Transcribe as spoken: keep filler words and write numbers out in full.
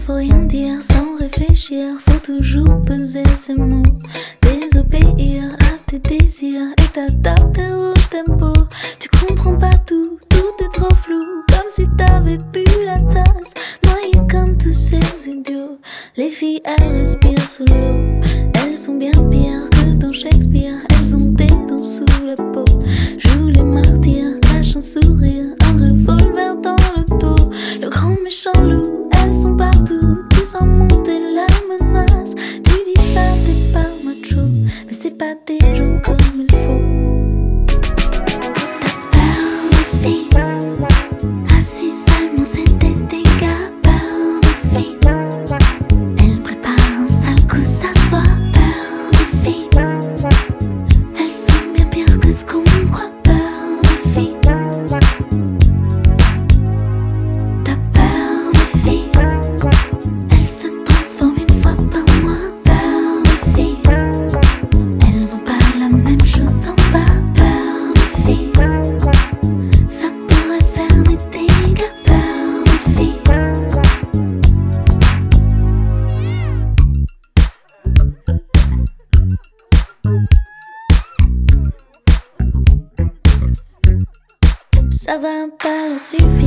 faut rien dire sans réfléchir, faut toujours peser ses mots, désobéir à tes désirs et t'adapter au tempo. Tu comprends pas tout, tout est trop flou, comme si t'avais bu la tasse, noyé comme tous ces idiots. Les filles elles respirent sous l'eau, elles sont bien pires que dans Shakespeare, elles ont des dents sous la peau. Joue les martyrs, cache un sourire, un revolver dans le dos. Le grand méchant loup, elles sont partout, tu sens monter la menace. Tu dis ça t'es pas macho, mais c'est pas des gens comme il faut. T'as peur des filles, assis seulement c'est des dégâts. Peur des filles, elles préparent un sale coup, ça se voit. Peur des filles, elles sont bien pires que ce qu'on croit. Peur des filles, t'as peur des filles, elles se transforment une fois par mois. Peur des filles, elles ont pas la même chose en bas. Peur des filles, ça pourrait faire des dégâts. Peur des filles. Ça va pas leur suffire.